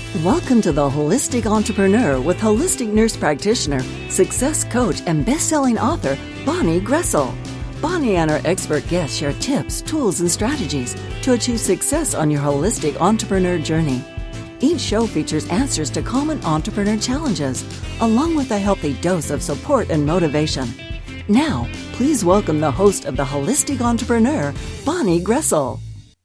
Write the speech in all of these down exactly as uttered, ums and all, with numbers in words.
Welcome to The Holistic Entrepreneur with holistic nurse practitioner, success coach, and best-selling author, Bonnie Gressel. Bonnie and her expert guests share tips, tools, and strategies to achieve success on your holistic entrepreneur journey. Each show features answers to common entrepreneur challenges, along with a healthy dose of support and motivation. Now, please welcome the host of The Holistic Entrepreneur, Bonnie Gressel.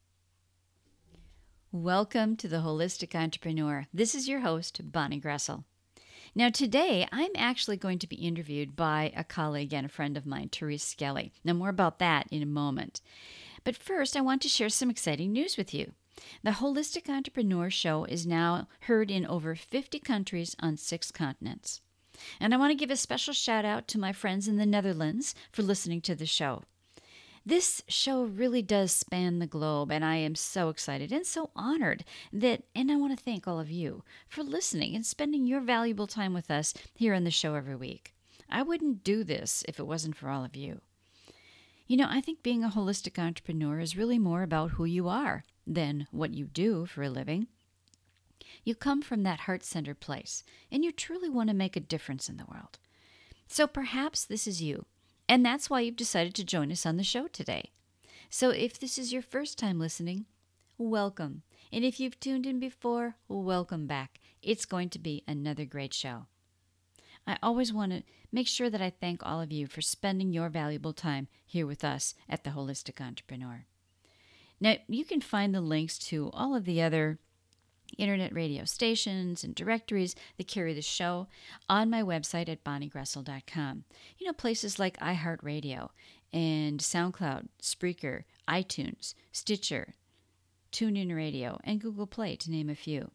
Welcome to The Holistic Entrepreneur. This is your host, Bonnie Gressel. Now today, I'm actually going to be interviewed by a colleague and a friend of mine, Therese Skelly. Now more about that in a moment. But first, I want to share some exciting news with you. The Holistic Entrepreneur Show is now heard in over fifty countries on six continents. And I want to give a special shout out to my friends in the Netherlands for listening to the show. This show really does span the globe, and I am so excited and so honored that, and I want to thank all of you for listening and spending your valuable time with us here on the show every week. I wouldn't do this if it wasn't for all of you. You know, I think being a holistic entrepreneur is really more about who you are than what you do for a living. You come from that heart-centered place, and you truly want to make a difference in the world. So perhaps this is you. And that's why you've decided to join us on the show today. So if this is your first time listening, welcome. And if you've tuned in before, welcome back. It's going to be another great show. I always want to make sure that I thank all of you for spending your valuable time here with us at The Holistic Entrepreneur. Now, you can find the links to all of the other internet radio stations and directories that carry the show on my website at bonnie gressel dot com. You know, places like iHeartRadio and SoundCloud, Spreaker, iTunes, Stitcher, TuneIn Radio, and Google Play, to name a few.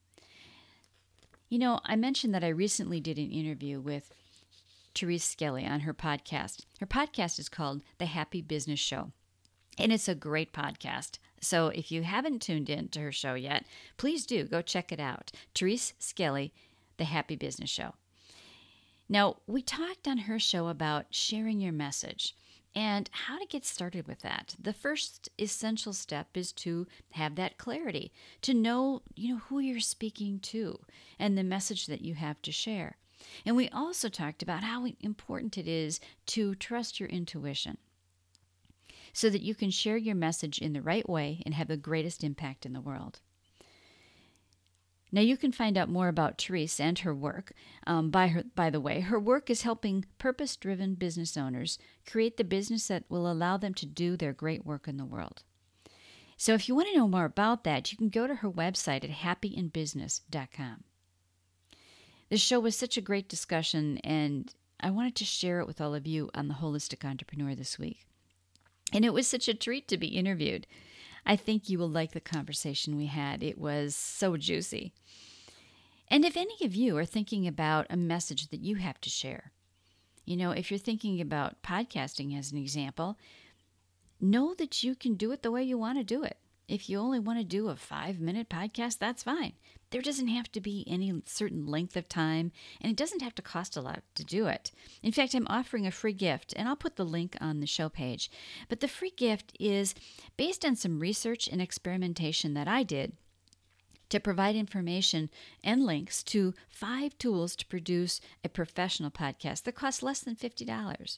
You know, I mentioned that I recently did an interview with Therese Skelly on her podcast. Her podcast is called The Happy Business Show, and it's a great podcast. So if you haven't tuned in to her show yet, please do go check it out. Therese Skelly, The Happy Business Show. Now, we talked on her show about sharing your message and how to get started with that. The first essential step is to have that clarity, to know, you know, who you're speaking to and the message that you have to share. And we also talked about how important it is to trust your intuition, so that you can share your message in the right way and have the greatest impact in the world. Now, you can find out more about Therese and her work. Um, by, her, by the way, her work is helping purpose-driven business owners create the business that will allow them to do their great work in the world. So if you want to know more about that, you can go to her website at happy in business dot com. This show was such a great discussion, and I wanted to share it with all of you on The Holistic Entrepreneur this week. And it was such a treat to be interviewed. I think you will like the conversation we had. It was so juicy. And if any of you are thinking about a message that you have to share, you know, if you're thinking about podcasting as an example, know that you can do it the way you want to do it. If you only want to do a five-minute podcast, that's fine. There doesn't have to be any certain length of time, and it doesn't have to cost a lot to do it. In fact, I'm offering a free gift, and I'll put the link on the show page. But the free gift is based on some research and experimentation that I did to provide information and links to five tools to produce a professional podcast that costs less than fifty dollars.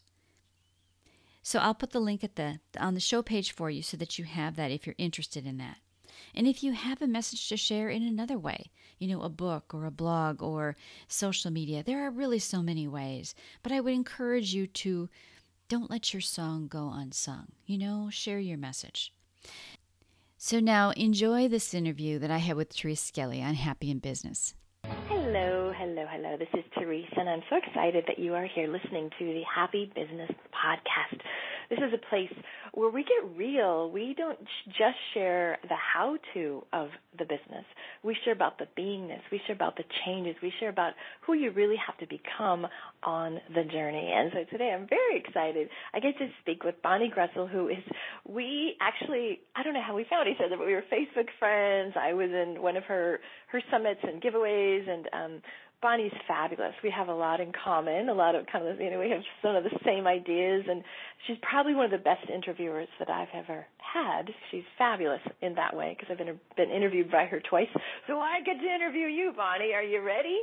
So I'll put the link at the on the show page for you so that you have that if you're interested in that. And if you have a message to share in another way, you know, a book or a blog or social media, there are really so many ways. But I would encourage you to don't let your song go unsung. You know, share your message. So now enjoy this interview that I had with Therese Skelly on Happy in Business. Hello, hello, hello. This is Therese, and I'm so excited that you are here listening to the Happy Business Podcast. This is a place where we get real. We don't just share the how-to of the business. We share about the beingness. We share about the changes. We share about who you really have to become on the journey. And so today I'm very excited. I get to speak with Bonnie Gressel, who is, we actually, I don't know how we found each other, but we were Facebook friends. I was in one of her, her summits and giveaways, and um, Bonnie's fabulous. We have a lot in common, a lot of kind of, you know, we have some of the same ideas, and she's probably one of the best interviewers that I've ever had. She's fabulous in that way because I've been, been interviewed by her twice. So I get to interview you, Bonnie. Are you ready?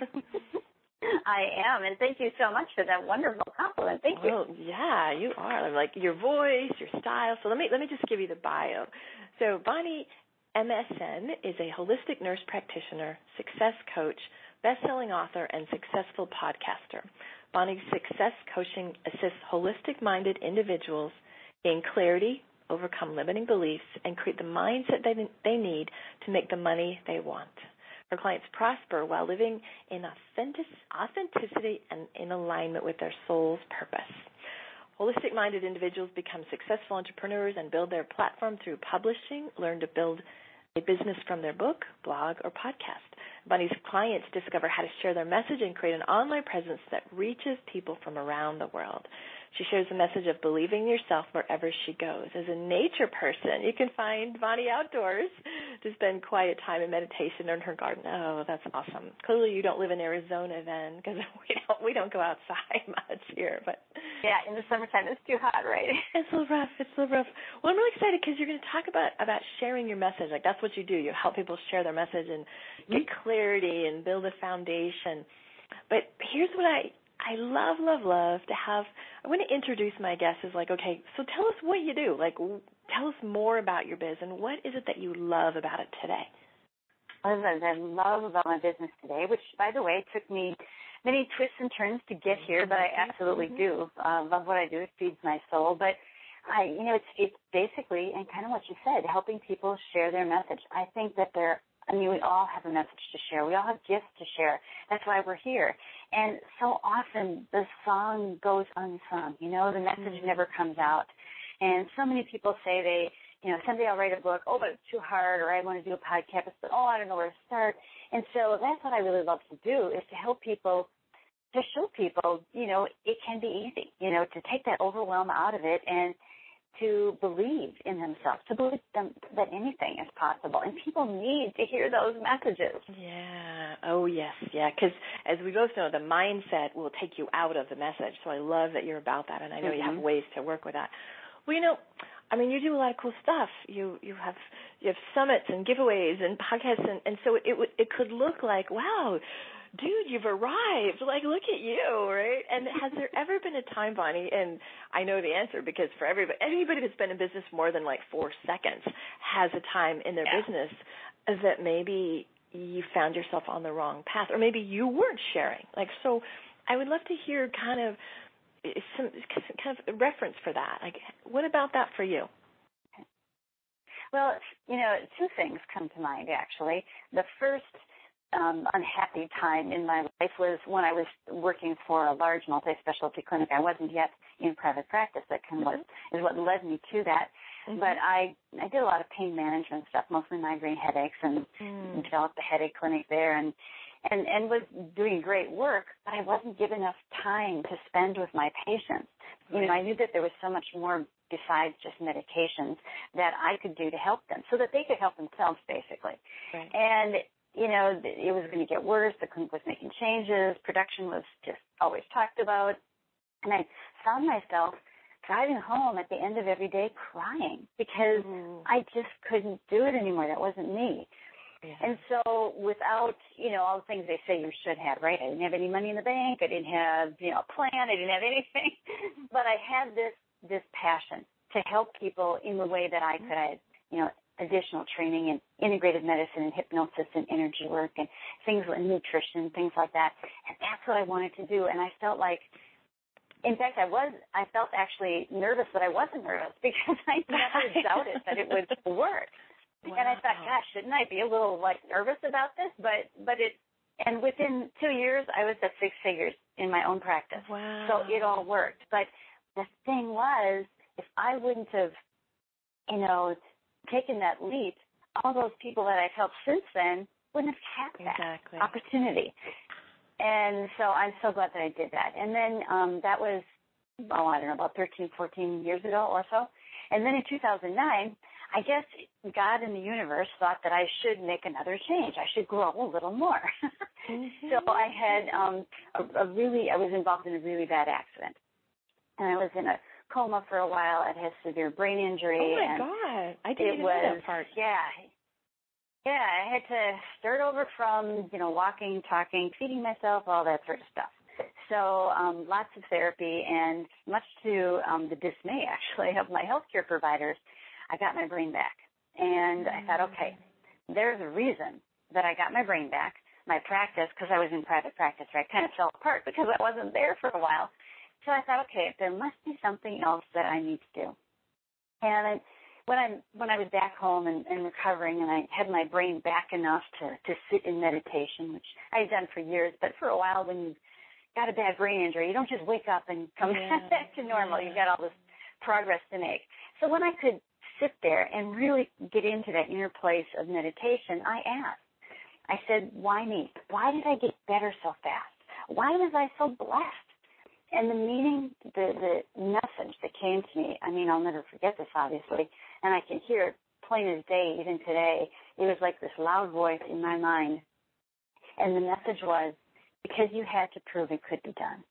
I am, and thank you so much for that wonderful compliment. Thank you. Well, yeah, you are. I'm like your voice, your style. So let me let me just give you the bio. So Bonnie M S N is a holistic nurse practitioner, success coach, best-selling author, and successful podcaster. Bonnie's success coaching assists holistic-minded individuals in clarity, overcome limiting beliefs, and create the mindset they they need to make the money they want. Her clients prosper while living in authentic, authenticity and in alignment with their soul's purpose. Holistic-minded individuals become successful entrepreneurs and build their platform through publishing, learn to build a business from their book, blog, or podcast. Bonnie's clients discover how to share their message and create an online presence that reaches people from around the world. She shares the message of believing in yourself wherever she goes. As a nature person, you can find Bonnie outdoors to spend quiet time in meditation in her garden. Oh, that's awesome. Clearly you don't live in Arizona then, because we don't, we don't go outside much here. But yeah, in the summertime it's too hot, right? It's a little rough. It's a little rough. Well, I'm really excited because you're going to talk about, about sharing your message. Like that's what you do. You help people share their message and get mm-hmm. clarity and build a foundation. But here's what I... I love, love, love to have, I want to introduce my guests as like, okay, so tell us what you do. Like, tell us more about your biz and what is it that you love about it today? What I love about my business today, which, by the way, took me many twists and turns to get here, but I absolutely mm-hmm. do. Uh, love what I do. It feeds my soul. But, I, you know, it's, it's basically, and kind of what you said, helping people share their message. I think that they're I mean, we all have a message to share. We all have gifts to share. That's why we're here. And so often the song goes unsung. You know, the message mm-hmm. never comes out. And so many people say they, you know, someday I'll write a book. Oh, but it's too hard. Or I want to do a podcast. But, oh, I don't know where to start. And so that's what I really love to do is to help people, to show people, you know, it can be easy, you know, to take that overwhelm out of it and to believe in themselves, to believe them, that anything is possible. And people need to hear those messages. Yeah. Oh, yes. Yeah. Because as we both know, the mindset will take you out of the message. So I love that you're about that, and I know mm-hmm. you have ways to work with that. Well, you know, I mean, you do a lot of cool stuff. You you have you have summits and giveaways and podcasts, and, and so it it could look like, wow, dude, you've arrived. Like, look at you, right? And has there ever been a time, Bonnie, and I know the answer because for everybody, anybody that's been in business more than like four seconds has a time in their yeah. business that maybe you found yourself on the wrong path or maybe you weren't sharing. Like, so I would love to hear kind of some kind of reference for that. Like, what about that for you? Well, you know, two things come to mind, actually. The first Um, unhappy time in my life was when I was working for a large multi-specialty clinic. I wasn't yet in private practice. That kind of was, is what led me to that. Mm-hmm. But I I did a lot of pain management stuff, mostly migraine headaches, and mm. developed a headache clinic there, and, and, and was doing great work, but I wasn't given enough time to spend with my patients. Right. You know, I knew that there was so much more besides just medications that I could do to help them so that they could help themselves, basically. Right. And you know, it was going to get worse. The clinic was making changes. Production was just always talked about. And I found myself driving home at the end of every day crying because mm. I just couldn't do it anymore. That wasn't me. Yeah. And so without, you know, all the things they say you should have, right? I didn't have any money in the bank. I didn't have, you know, a plan. I didn't have anything. But I had this, this passion to help people in the way that I could. I, you know, additional training in integrated medicine and hypnosis and energy work and things like nutrition, things like that. And that's what I wanted to do. And I felt like, in fact, I was, I felt actually nervous, but I wasn't nervous because I never doubted that it would work. Wow. And I thought, gosh, shouldn't I be a little like nervous about this? But, but it, and within two years, I was at six figures in my own practice. Wow. So it all worked. But the thing was, if I wouldn't have, you know, taken that leap, all those people that I've helped since then wouldn't have had that exactly. opportunity. And so I'm so glad that I did that. And then um, that was, oh, I don't know, about thirteen, fourteen years ago or so. And then in two thousand nine, I guess God and the universe thought that I should make another change. I should grow a little more. Mm-hmm. So I had um, a, a really, I was involved in a really bad accident. And I was in a coma for a while. I had severe brain injury. Oh, my and God. I didn't it even was, know that part. Yeah. Yeah, I had to start over from, you know, walking, talking, feeding myself, all that sort of stuff. So um, lots of therapy, and much to um, the dismay, actually, of my healthcare providers, I got my brain back. And I thought, okay, there's a reason that I got my brain back. My practice, because I was in private practice, right, kind of fell apart because I wasn't there for a while. So I thought, okay, there must be something else that I need to do. And I, when I when I was back home and, and recovering, and I had my brain back enough to, to sit in meditation, which I had done for years, but for a while when you've got a bad brain injury, you don't just wake up and come yeah. back to normal. You've got all this progress to make. So when I could sit there and really get into that inner place of meditation, I asked. I said, why me? Why did I get better so fast? Why was I so blessed? And the meaning, the, the message that came to me, I mean, I'll never forget this, obviously, and I can hear it plain as day even today. It was like this loud voice in my mind. And the message was, because you had to prove it could be done.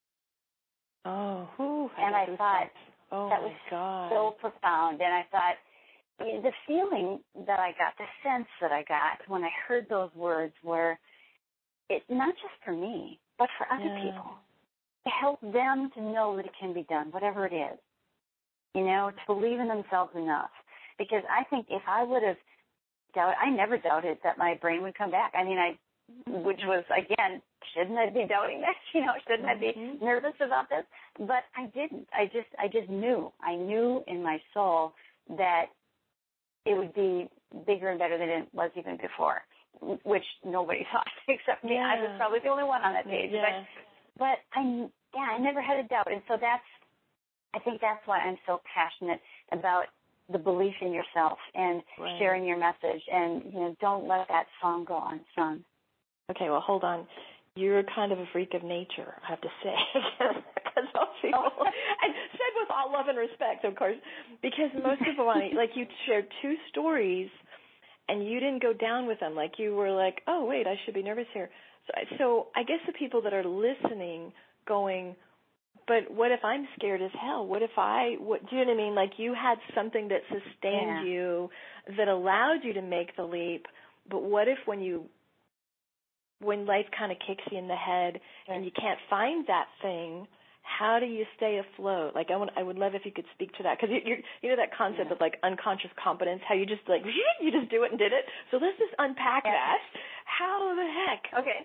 Oh, whew, and I, I thought, oh that was God. so profound. And I thought, the feeling that I got, the sense that I got when I heard those words were, it not just for me, but for other yeah. people. To help them to know that it can be done, whatever it is. You know, to believe in themselves enough. Because I think if I would have doubted, I never doubted that my brain would come back. I mean, I, which was, again, shouldn't I be doubting this? You know, shouldn't I be nervous about this? But I didn't. I just, I just knew. I knew in my soul that it would be bigger and better than it was even before, which nobody thought except me. Yeah. I was probably the only one on that page. Yeah. But, but I, yeah, I never had a doubt. And so that's, I think that's why I'm so passionate about the belief in yourself and right. sharing your message. And, you know, don't let that song go unsung. Okay, well, hold on. You're kind of a freak of nature, I have to say, because most people, and said with all love and respect, of course, because most people want to, like, you shared two stories, and you didn't go down with them. Like, you were like, oh, wait, I should be nervous here. So, so I guess the people that are listening going, but what if I'm scared as hell? What if I, what, do you know what I mean? Like, you had something that sustained yeah. you, that allowed you to make the leap, but what if when you, when life kind of kicks you in the head right. and you can't find that thing, how do you stay afloat? Like, I would, I would love if you could speak to that, because you, you know that concept yeah. of like unconscious competence, how you just like you just do it and did it. So let's just unpack yeah. that. How the heck? Okay.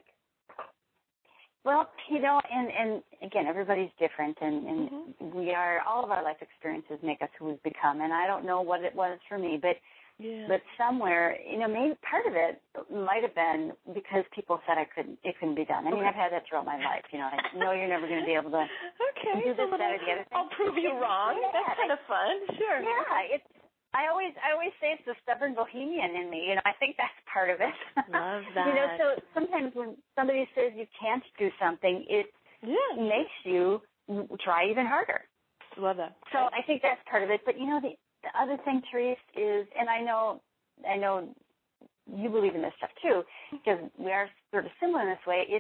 Well, you know, and, and again, everybody's different, and, and mm-hmm. we are, all of our life experiences make us who we've become, and I don't know what it was for me, but yeah. but somewhere, you know, maybe part of it might have been because people said I couldn't, it couldn't be done. I mean, okay. I've had that throughout my life, you know, I know you're never going to be able to okay, do this, little, that, or the other thing. I'll prove you wrong. Yeah. That's kind of fun. Sure. Yeah, it's, I always, I always say it's the stubborn bohemian in me. You know, I think that's part of it. Love that. You know, so sometimes when somebody says you can't do something, it yeah. makes you try even harder. Love that. So I think that's part of it. But you know, the, the other thing, Therese, is, and I know, I know you believe in this stuff too, because we are sort of similar in this way. It's,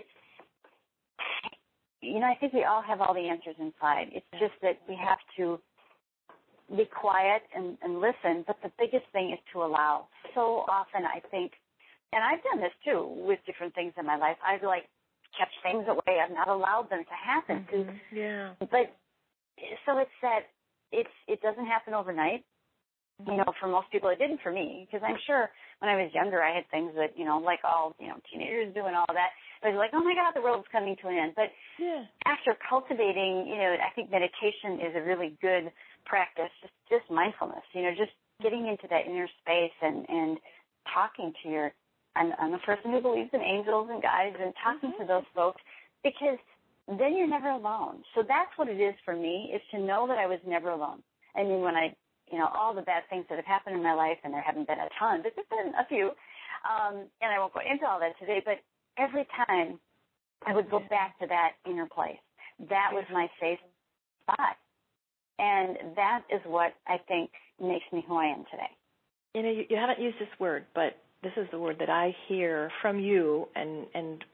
you know, I think we all have all the answers inside. It's yeah. just that we have to be quiet and, and listen, but the biggest thing is to allow. So often I think, and I've done this too with different things in my life, I've like kept things away. I've not allowed them to happen. Mm-hmm. Yeah. But so it's that it's it doesn't happen overnight. Mm-hmm. You know, for most people it didn't for me, because I'm sure when I was younger I had things that, you know, like all, you know, teenagers do and all that. I was like, oh my God, the world's coming to an end. But yeah. after cultivating, you know, I think meditation is a really good practice, just, just mindfulness, you know, just getting into that inner space and, and talking to your, I'm, I'm a person who believes in angels and guides, and talking mm-hmm. to those folks, because then you're never alone. So that's what it is for me, is to know that I was never alone. I mean, when I, you know, all the bad things that have happened in my life, and there haven't been a ton, but there's been a few, um, and I won't go into all that today, but every time I would go back to that inner place. That was my safe spot. And that is what I think makes me who I am today. You know, you, you haven't used this word, but this is the word that I hear from you, and, and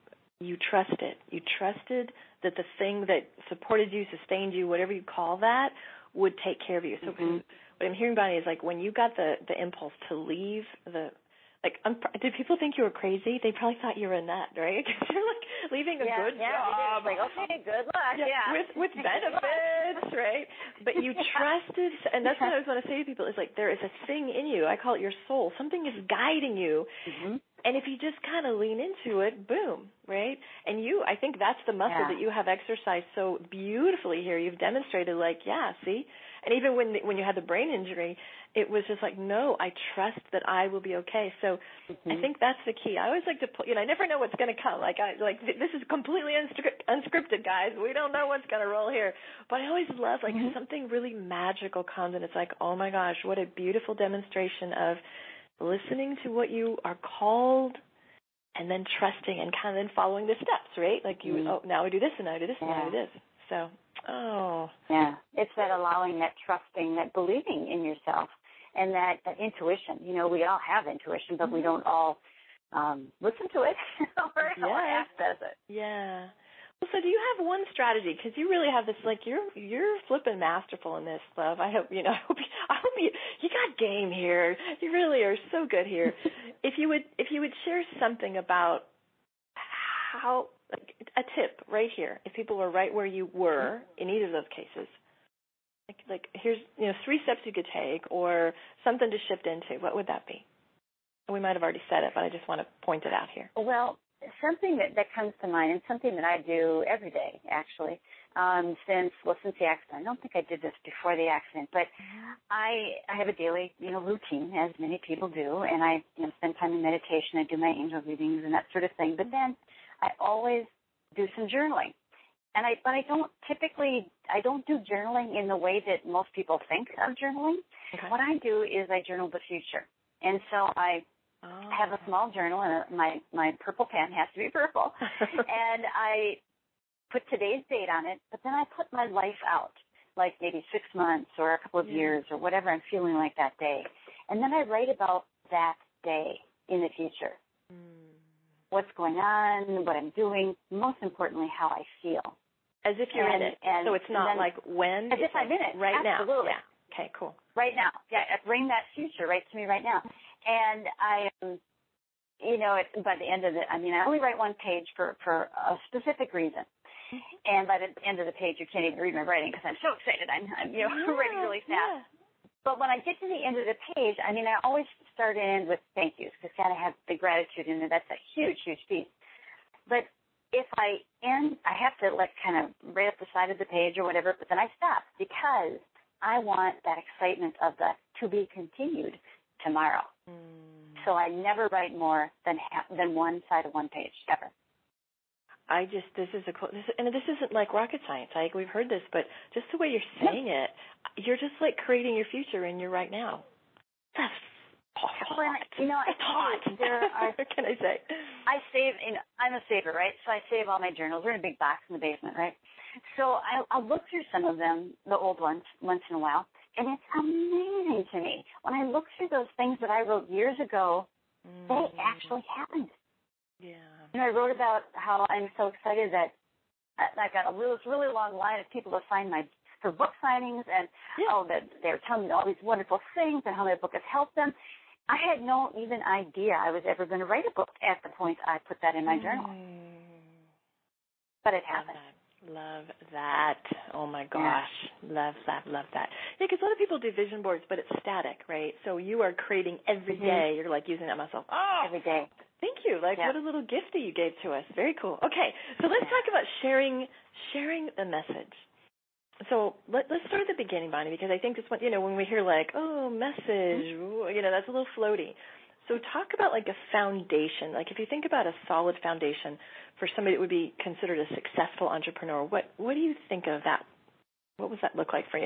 you trust it. You trusted that the thing that supported you, sustained you, whatever you call that, would take care of you. So mm-hmm. what I'm hearing, Bonnie, is like when you got the, the impulse to leave the, like, um, did people think you were crazy? They probably thought you were a nut, right? Because you're like leaving a yeah, good yeah, job. Like, okay, good luck. Yeah, yeah. With, with benefits, right? But you yeah. trusted, and that's what I always want to say to people, is like there is a thing in you, I call it your soul. Something is guiding you. Mm-hmm. And if you just kind of lean into it, boom, right? And you, I think that's the muscle yeah. that you have exercised so beautifully here. You've demonstrated, like, yeah, see? And even when when you had the brain injury, it was just like, no, I trust that I will be okay. So mm-hmm. I think that's the key. I always like to put, you know, I never know what's going to come. Like, I like this is completely unscript, unscripted, guys. We don't know what's going to roll here. But I always love, like, mm-hmm. something really magical comes, and it's like, oh, my gosh, what a beautiful demonstration of listening to what you are called and then trusting and kind of then following the steps, right? Like you, mm-hmm. oh, now I do this and now I do this and yeah. now I do this. So, oh. Yeah, it's that allowing, that trusting, that believing in yourself and that, that intuition. You know, we all have intuition, but mm-hmm. we don't all um, listen to it or yeah. access it. Yeah. So do you have one strategy? Because you really have this, like, you're you're flipping masterful in this, love. I hope, you know, I hope you, I hope you, you got game here. You really are so good here. if you would if you would share something about how, like, a tip right here, if people were right where you were in either of those cases, like, like here's, you know, three steps you could take or something to shift into, what would that be? We might have already said it, but I just want to point it out here. Well, something that, that comes to mind, and something that I do every day, actually, um, since, well, since the accident. I don't think I did this before the accident, but I I have a daily, you know, routine, as many people do, and I, you know, spend time in meditation. I do my angel readings and that sort of thing. But then I always do some journaling. And I, but I don't typically, I don't do journaling in the way that most people think of journaling. Okay. What I do is I journal the future. And so I Oh. I have a small journal, and my, my purple pen has to be purple, and I put today's date on it, but then I put my life out, like maybe six months or a couple of yeah. years or whatever I'm feeling like that day. And then I write about that day in the future, mm. what's going on, what I'm doing, most importantly, how I feel. As if you're and, in it. And so it's not then, like when. As if I'm in it. Right Absolutely. now. Yeah. Okay, cool. Right now. Yeah, bring that future right to me right now. And I, um, you know, it, by the end of it, I mean, I only write one page for, for a specific reason. Mm-hmm. And by the end of the page, you can't even read my writing because I'm so excited. I'm, I'm you know, yeah, writing really fast. Yeah. But when I get to the end of the page, I mean, I always start and end with thank yous because got to have the gratitude in there. That's a huge, huge piece. But if I end, I have to, like, kind of right up the side of the page or whatever, but then I stop because I want that excitement of the to be continued tomorrow. Mm. So I never write more than half, than one side of one page, ever. I just, this is a cool, this, and this isn't like rocket science. I, we've heard this, but just the way you're saying it, you're just like creating your future in your right now. That's well, you know, That's hot. There are, what can I say? I save, you know, I'm a saver, right? So I save all my journals. They're in a big box in the basement, right? So I, I'll look through some of them, the old ones, once in a while. And it's amazing to me. When I look through those things that I wrote years ago, mm. they actually happened. Yeah. You know, I wrote about how I'm so excited that I got a really, really long line of people to sign my for book signings, and yeah. oh, that they're telling me all these wonderful things and how my book has helped them. I had no even idea I was ever going to write a book at the point I put that in my mm. journal. But it happened. Love that. Oh, my gosh. Yeah. Love that. Love that. Yeah, because a lot of people do vision boards, but it's static, right? So you are creating every mm-hmm. day. You're, like, using that muscle. Oh, every day. Thank you. Like, yeah. what a little gift that you gave to us. Very cool. Okay, so let's talk about sharing sharing the message. So let, let's start at the beginning, Bonnie, because I think this one, you know, when we hear, like, oh, message, mm-hmm. you know, that's a little floaty. So talk about, like, a foundation. Like, if you think about a solid foundation for somebody that would be considered a successful entrepreneur, what what do you think of that? What does that look like for you?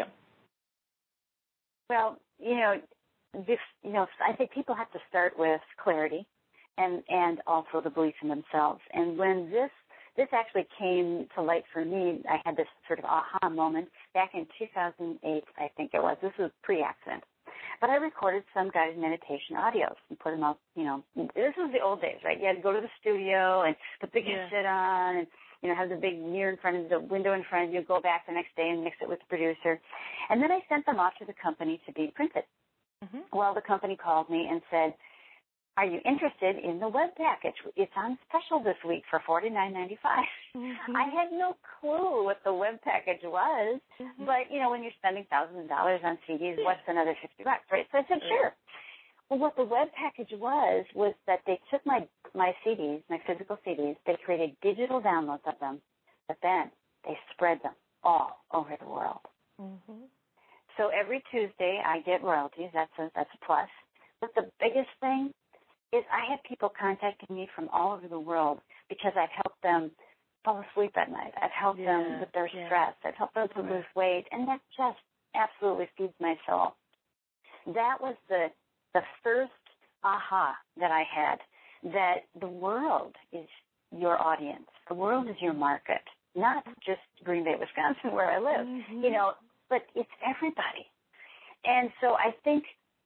Well, you know, this, you know, I think people have to start with clarity and, and also the belief in themselves. And when this this actually came to light for me, I had this sort of aha moment back in two thousand eight, I think it was. This was pre-accident. But I recorded some guided meditation audios and put them out, you know. This was the old days, right? You had to go to the studio and put the cassette yeah. on and, you know, have the big mirror in front of the window in front of you, go back the next day and mix it with the producer. And then I sent them off to the company to be printed. Mm-hmm. Well, the company called me and said, are you interested in the web package? It's on special this week for forty-nine ninety-five. Mm-hmm. I had no clue what the web package was, mm-hmm. but, you know, when you're spending thousands of dollars on C Ds, what's another fifty bucks, right? So I said, sure. Well, what the web package was, was that they took my, my C Ds, my physical C Ds, they created digital downloads of them, but then they spread them all over the world. Mm-hmm. So every Tuesday I get royalties. That's a, that's a plus. But the biggest thing is I have people contacting me from all over the world because I've helped them fall asleep at night. I've helped yeah, them with their yeah. stress. I've helped them to right. lose weight, and that just absolutely feeds my soul. That was the the first aha that I had, that the world is your audience. The world is your market, not just Green Bay, Wisconsin, where I live, mm-hmm. you know, but it's everybody. And so I think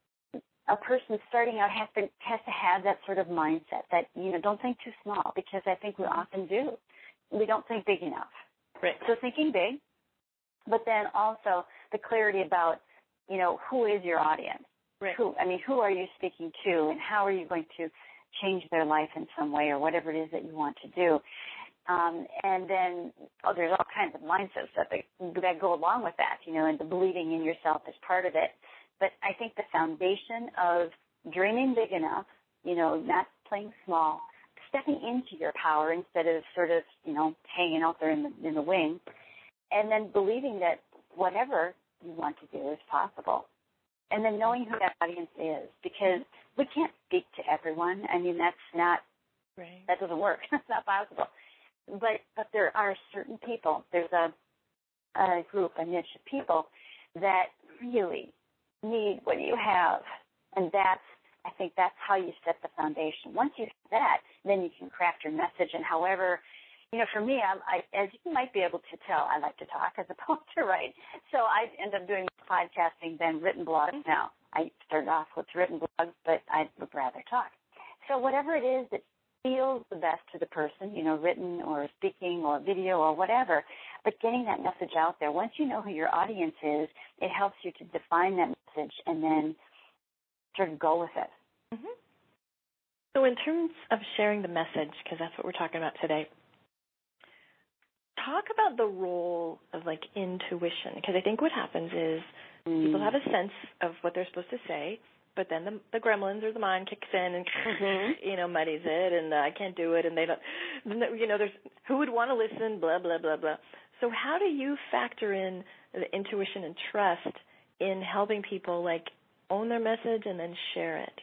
a person starting out has to has to have that sort of mindset that, you know, don't think too small, because I think we often do. We don't think big enough. Right. So thinking big, but then also the clarity about, you know, who is your audience? Right. Who, I mean, who are you speaking to, and how are you going to change their life in some way, or whatever it is that you want to do? Um, and then oh, there's all kinds of mindsets that, they, that go along with that, you know, and the believing in yourself is part of it. But I think the foundation of dreaming big enough, you know, not playing small, stepping into your power instead of sort of, you know, hanging out there in the, in the wing, and then believing that whatever you want to do is possible. And then knowing who that audience is, because we can't speak to everyone. I mean, that's not, right. that doesn't work. That's not possible. But but there are certain people, there's a, a group, a niche of people that really need what you have. And that's, I think that's how you set the foundation. Once you have that, then you can craft your message. And however, you know, for me, I, I, as you might be able to tell, I like to talk as opposed to write. So I end up doing podcasting than written blogs now. I started off with written blogs, but I would rather talk. So whatever it is that feels the best to the person, you know, written or speaking or video or whatever, but getting that message out there. Once you know who your audience is, it helps you to define that message and then sort of go with it. Mm-hmm. So in terms of sharing the message, because that's what we're talking about today, talk about the role of, like, intuition, because I think what happens is mm. people have a sense of what they're supposed to say, but then the, the gremlins or the mind kicks in and, mm-hmm. you know, muddies it, and uh, I can't do it, and they don't, you know, there's, who would want to listen, blah, blah, blah, blah. So how do you factor in the intuition and trust in helping people, like, own their message and then share it?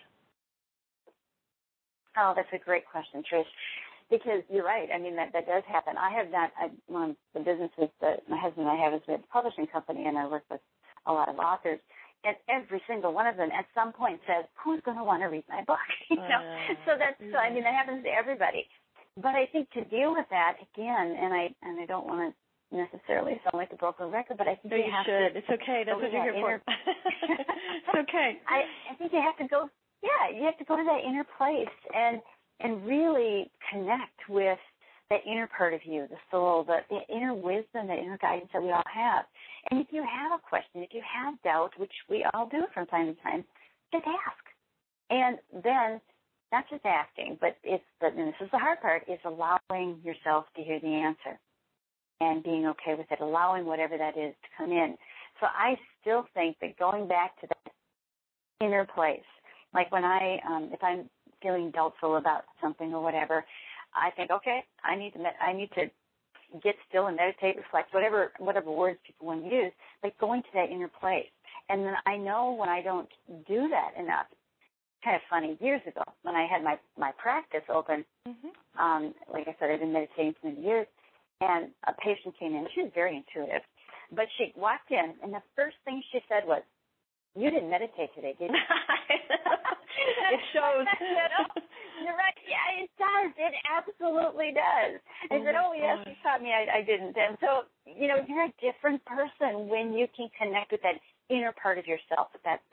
Oh, that's a great question, Trish. Because you're right. I mean, that, that does happen. I have not, I, one of the businesses that my husband and I have is with a publishing company, and I work with a lot of authors. And every single one of them at some point says, who's going to want to read my book? you know? Uh, so that's, yeah. so, I mean, that happens to everybody. But I think to deal with that, again, and I and I don't want to necessarily sound like a broken record, but I think no, you, you have should. to. It's okay. That's what you're here inner, for. It's okay. I, I think you have to go, yeah, you have to go to that inner place and and really connect with that inner part of you, the soul, the, the inner wisdom, the inner guidance that we all have. And if you have a question, if you have doubt, which we all do from time to time, just ask. And then, not just asking, but it's the, and this is the hard part, is allowing yourself to hear the answer and being okay with it, allowing whatever that is to come in. So I still think that going back to that inner place, like when I, um, if I'm feeling doubtful about something or whatever, I think, okay, I need to, I need to get still and meditate, reflect, whatever, whatever words people want to use, like going to that inner place. And then I know when I don't do that enough. Kind of funny, years ago when I had my, my practice open, mm-hmm. um, like I said, I've been meditating for many years, and a patient came in. She was very intuitive, but she walked in, and the first thing she said was, "You didn't meditate today, did you?" It shows. You're right. Yeah, it does. It absolutely does. I oh said, "Oh yes, you taught me. I, I didn't." And so, you know, you're a different person when you can connect with that inner part of yourself, with that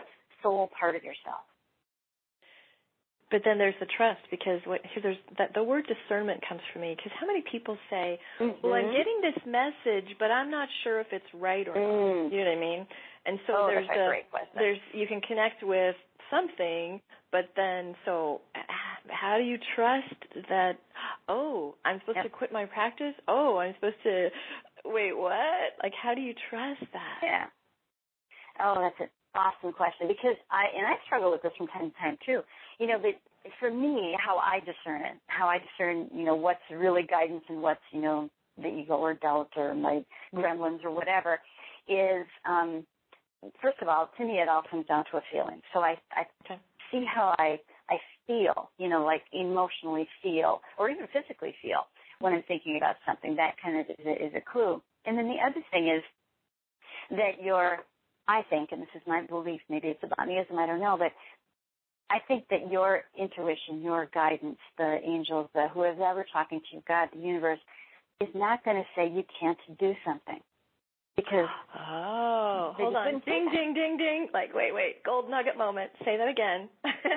soul part of yourself. But then there's the trust, because what, there's that the word discernment comes from me, because how many people say, mm-hmm. well, I'm getting this message, but I'm not sure if it's right or mm. not. You know what I mean? And so oh, there's that's the a great question. there's you can connect with something, but then so how do you trust that, oh, I'm supposed yep. to quit my practice? Oh, I'm supposed to wait, what? Like, how do you trust that? Yeah. Oh, that's an awesome question, because I and I struggle with this from time to time too. You know, but for me, how I discern it, how I discern, you know, what's really guidance and what's, you know, the ego or doubt or my gremlins or whatever, is, um, first of all, to me, it all comes down to a feeling. So I, I okay. see how I, I feel, you know, like emotionally feel, or even physically feel when I'm thinking about something. That kind of is a, is a clue. And then the other thing is that your, I think, and this is my belief, maybe it's a Bonnieism, I don't know, but I think that your intuition, your guidance, the angels, the whoever's ever talking to you, God, the universe, is not going to say you can't do something. Because oh, hold on, ding, ding, ding, ding. Like, wait, wait, gold nugget moment. Say that again.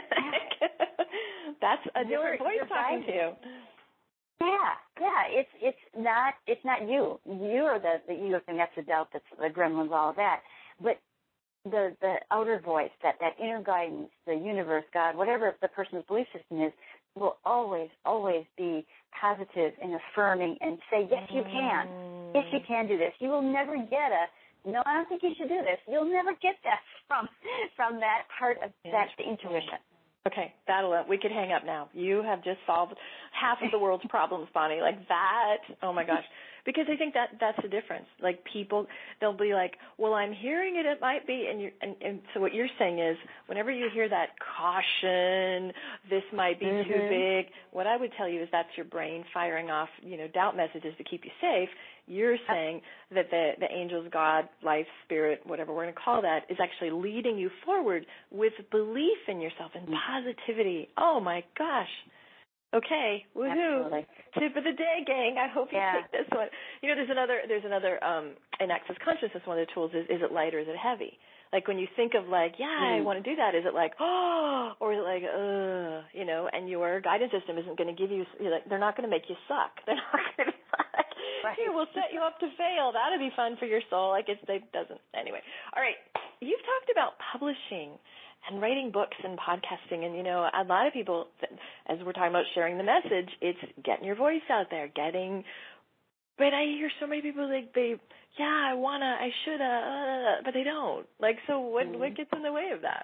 That's a different voice talking to you. Yeah, yeah. It's it's not it's not you. You are the the ego thing. That's the doubt. That's the gremlins. All of that. But the the outer voice, that that inner guidance, the universe, God, whatever the person's belief system is, will always, always be positive and affirming and say, yes, you can. Yes, you can do this. You will never get a, no, I don't think you should do this. You'll never get that from from that part of that intuition. Okay, that'll, we could hang up now. You have just solved half of the world's problems, Bonnie. Like that, oh my gosh. Because I think that that's the difference. Like people, they'll be like, well, I'm hearing it, it might be. And, you're, and, and so what you're saying is, whenever you hear that caution, this might be mm-hmm. too big, what I would tell you is that's your brain firing off, you know, doubt messages to keep you safe. You're saying that the, the angels, God, life, spirit, whatever we're going to call that, is actually leading you forward with belief in yourself and positivity. Oh, my gosh. Okay, woohoo! Absolutely. Tip of the day, gang. I hope you yeah. take this one. You know, there's another, there's another, um, in Access Consciousness, one of the tools is, is it light or is it heavy? Like when you think of like, yeah, mm. I want to do that, is it like, oh, or is it like, ugh, you know, and your guidance system isn't going to give you, you're like, they're not going to make you suck. They're not going to be like, hey, we'll set you up to fail. That'd be fun for your soul. Like it's, they doesn't, anyway. All right, you've talked about publishing and writing books and podcasting, and, you know, a lot of people, as we're talking about sharing the message, it's getting your voice out there, getting, but I hear so many people, like, they, yeah, I want to, I should have, uh, but they don't. Like, so what, mm-hmm. what gets in the way of that?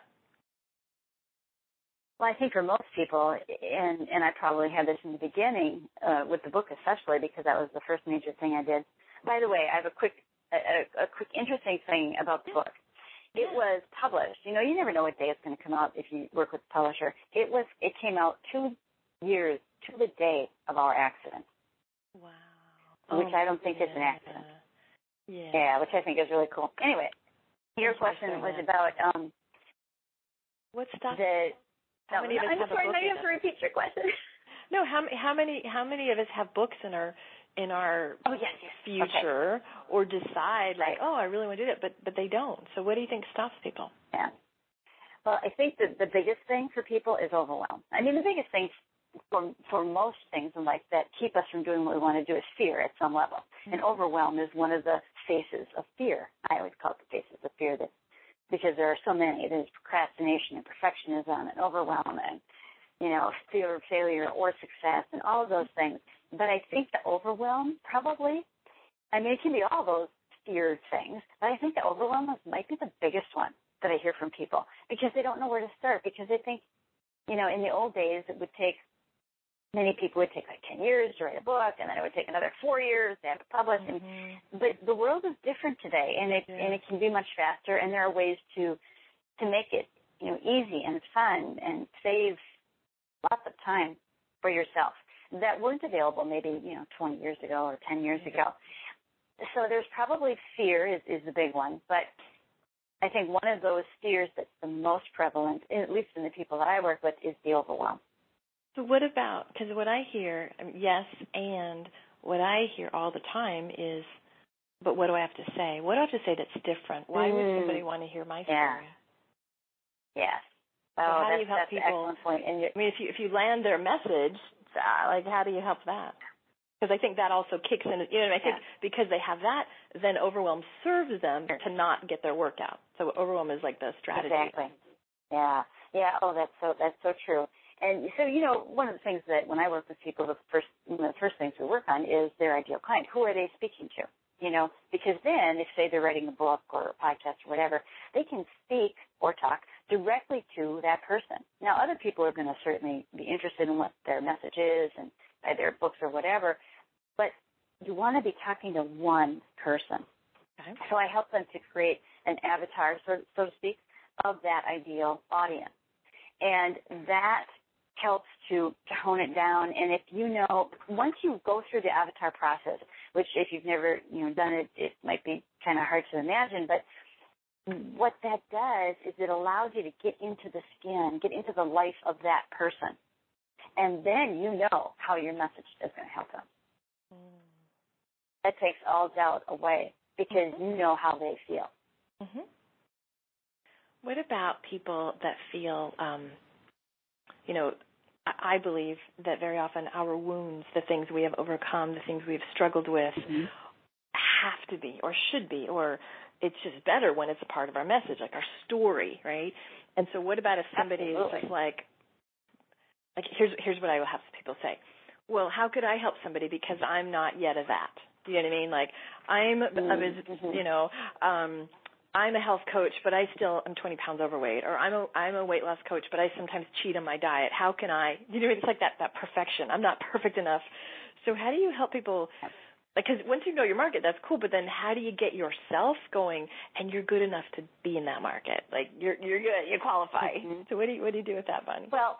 Well, I think for most people, and, and I probably had this in the beginning, uh, with the book especially, because that was the first major thing I did. By the way, I have a quick, a, a quick interesting thing about the book. It was published. You know, you never know what day it's going to come out if you work with the publisher. It was. It came out two years to the day of our accident. Wow. Which oh, I don't think yeah. is an accident. Yeah. Yeah, which I think is really cool. Anyway, your question was about um. What stuff? The, how many no, of us I'm have sorry, a book? Now you have to repeat your question. No, how how many how many of us have books in our in our oh, yes, yes. future, okay. or decide like, right. oh, I really want to do that, but but they don't. So what do you think stops people? Yeah. Well, I think that the biggest thing for people is overwhelm. I mean, the biggest thing for for most things in life that keep us from doing what we want to do is fear at some level, mm-hmm. and overwhelm is one of the faces of fear. I always call it the faces of fear, that because there are so many. There's procrastination and perfectionism and overwhelm and, you know, fear of failure or success and all of those things. But I think the overwhelm probably, I mean, it can be all those fear things, but I think the overwhelm might be the biggest one that I hear from people, because they don't know where to start, because they think, you know, in the old days it would take, many people would take like ten years to write a book, and then it would take another four years to have it published. Mm-hmm. And, but the world is different today, and it yeah. and it can be much faster, and there are ways to to make it, you know, easy and fun and save lots of time for yourself that weren't available maybe, you know, twenty years ago or ten years ago. So there's probably fear is, is the big one, but I think one of those fears that's the most prevalent, at least in the people that I work with, is the overwhelm. So what about, because what I hear, yes, and what I hear all the time is, but what do I have to say? What do I have to say that's different? Why mm. would somebody want to hear my story? Yeah. Yes. So oh, how that's, do you help that's people? An excellent point. And I mean, if you if you land their message, uh, like how do you help that? Because I think that also kicks in. You know, I think yeah. because they have that, then overwhelm serves them to not get their work out. So overwhelm is like the strategy. Exactly. Yeah. Yeah. Oh, that's so that's so true. And so, you know, one of the things that when I work with people, the first one of the first things we work on is their ideal client. Who are they speaking to? You know, because then if, say, they're writing a book or a podcast or whatever, they can speak or talk directly to that person. Now, other people are going to certainly be interested in what their message is and buy their books or whatever, but you want to be talking to one person. Okay. So I help them to create an avatar, so, so to speak, of that ideal audience. And that helps to, to hone it down. And if you know, once you go through the avatar process, which if you've never, you know, done it, it might be kind of hard to imagine, but what that does is it allows you to get into the skin, get into the life of that person. And then you know how your message is going to help them. Mm. That takes all doubt away because mm-hmm. you know how they feel. Mm-hmm. What about people that feel, um, you know, I believe that very often our wounds, the things we have overcome, the things we've struggled with, mm-hmm. have to be or should be, or it's just better when it's a part of our message, like our story, right? And so what about if somebody Absolutely. is just like, like here's here's what I will have people say. Well, how could I help somebody because I'm not yet a that? Do you know what I mean? Like I'm, mm-hmm. a, you know, um, I'm a health coach, but I still am twenty pounds overweight, or I'm a I'm a weight loss coach, but I sometimes cheat on my diet. How can I? You know, it's like that that perfection. I'm not perfect enough. So how do you help people? Like, because once you know your market, that's cool. But then how do you get yourself going and you're good enough to be in that market? Like you're you're good, you qualify. Mm-hmm. So what do you what do you do with that, Bonnie? Well,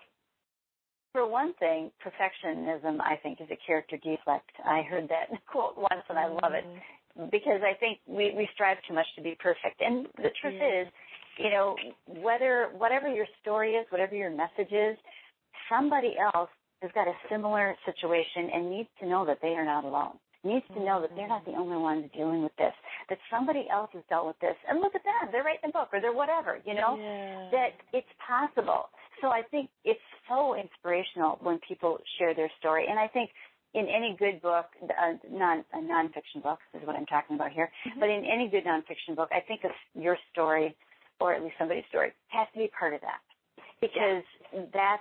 for one thing, perfectionism I think is a character defect. I heard that quote once and I love it. Because I think we, we strive too much to be perfect. And the truth yeah. is, you know, whether whatever your story is, whatever your message is, somebody else has got a similar situation and needs to know that they are not alone. Needs to know that they're not the only ones dealing with this, that somebody else has dealt with this. And look at them. They're writing a book or they're whatever, you know, yeah. that it's possible. So I think it's so inspirational when people share their story. And I think in any good book, uh, non, a nonfiction book is what I'm talking about here, mm-hmm. but in any good nonfiction book, I think of your story, or at least somebody's story, has to be part of that. Because yeah. that's,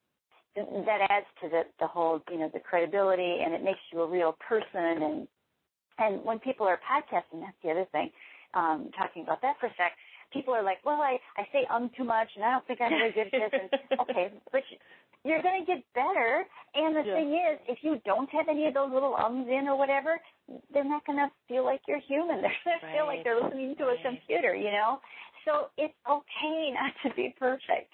that adds to the, the whole, you know, the credibility, and it makes you a real person. And and when people are podcasting, that's the other thing, um, talking about that for a sec, people are like, well, I, I say um too much, and I don't think I'm really good at this. And, okay, but you're going to get better. And the yeah. thing is, if you don't have any of those little ums in or whatever, they're not going to feel like you're human. They're going to right. feel like they're listening to a computer, you know? So it's okay not to be perfect.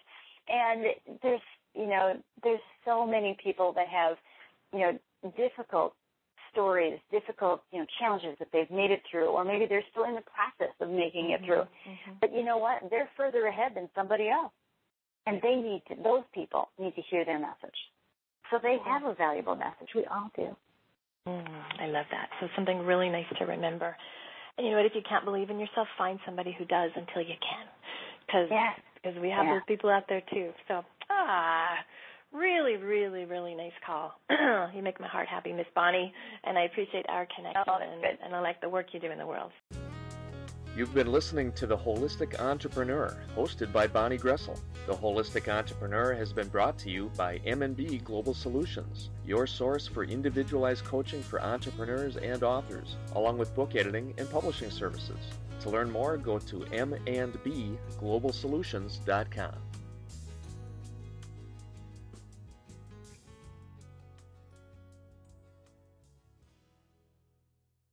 And there's, you know, there's so many people that have, you know, difficult stories, difficult, you know, challenges that they've made it through, or maybe they're still in the process of making it through. Mm-hmm. But you know what? They're further ahead than somebody else. And they need to, those people need to hear their message. So they have a valuable message. We all do. Mm, I love that. So something really nice to remember. And you know what? If you can't believe in yourself, find somebody who does until you can. Because yes. because we have yeah. those people out there too. So, ah, really, really, really nice call. You make my heart happy, Miss Bonnie. And I appreciate our connection. Oh, and, good. and I like the work you do in the world. You've been listening to The Holistic Entrepreneur, hosted by Bonnie Gressel. The Holistic Entrepreneur has been brought to you by M and B Global Solutions, your source for individualized coaching for entrepreneurs and authors, along with book editing and publishing services. To learn more, go to m and b global solutions dot com.